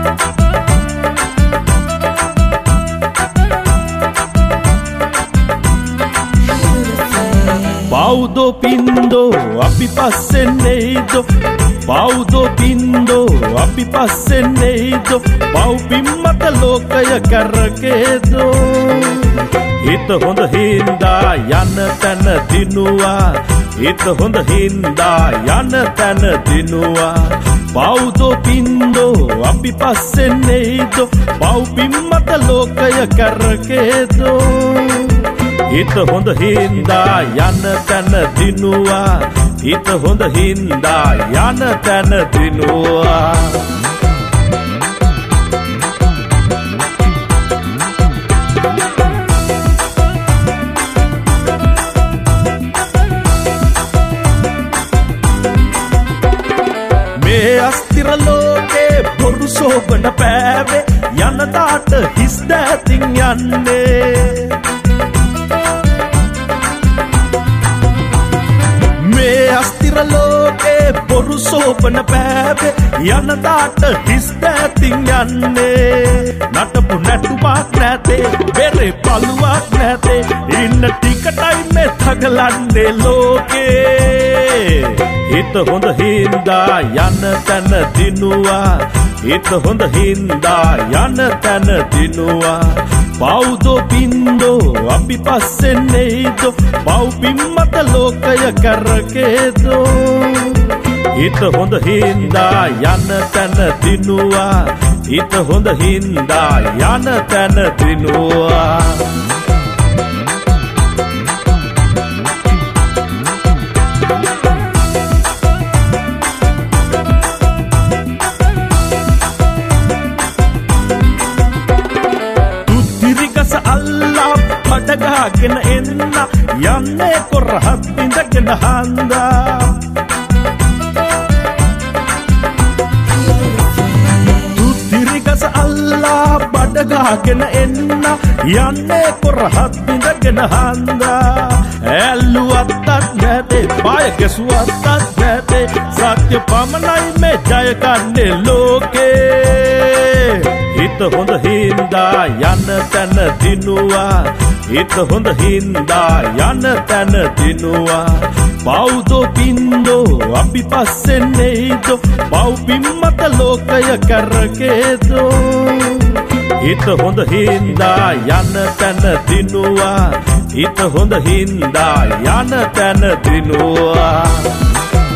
Baudo pindo අපි පස්සෙන් එයිදෝ බෞද්ධ පින්දෝ අපි පස්සෙන් එයිදෝ බව් පිම්මත ලෝකය කරකේදෝ හිත හොඳ හින්දා යන තැන දිනුවා හිත හොඳ හින්දා යන තැන දිනුවා බෞද්ධ පින්දෝ අපි පස්සෙන් එයිදෝ බව් පිම්මත ලෝකය කරකේදෝ හිත හොඳ හින්දා යන තැන දිනුවා හිත හොඳ හින්දා යන තැන දිනුවා මේ අස්තිර ලෝකේ බොරු සෝබන පෑවේ යන දාට හිස් දැතින් යන්නේ අස්තිර ලෝකේ බොරු සෝපන පෑවේ යන දාට හිස් දැතින් යන්නේ නටපු නැටුමක් නැතේ බෙරේ පළුවක් නැතේ ඉන්න ටිකටයි මේ තගලන්නේ ලෝකේ හිත හොඳ හින්දා යන තැන දිනුවා හිත හොඳ හින්දා යන තැන දිනුවා බෞද්ධ පින්දෝ අපි පස්සෙන් එයිදෝ බව් පිම්මත ලෝකය කරකේදෝ හිත හොඳ හින්දා යන තැන දිනුවා හිත හොඳ හින්දා යන තැන දිනුවා අල්ලා පටගාගෙන එන්න යන්නේ කොරහත් බිඳගෙන හන්දා තුත්තිරිගස අල්ලා පටගාගෙන එන්න යන්නේ කොරහත් බිඳගෙන හන්දා ඇල්ලුවත්තත් නැතේ පාය ගැසුවත්තත් නැතේ සත්‍ය පමණයි මේ ජය ගන්නේ ලෝකේ හිත හොඳ හින්දා යන තැන දිනුවා හිත හොඳ හින්දා යන තැන දිනුවා බෞද්ධ පින්දෝ අපි පස්සෙන් එයිදෝ බව් පිම්මත ලෝකය කරකේදෝ හිත හොඳ හින්දා යන තැන දිනුවා හිත හොඳ හින්දා යන තැන දිනුවා